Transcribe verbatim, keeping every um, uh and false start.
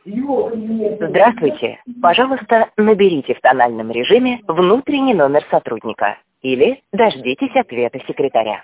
Здравствуйте. Пожалуйста, наберите в тональном режиме внутренний номер сотрудника или дождитесь ответа секретаря.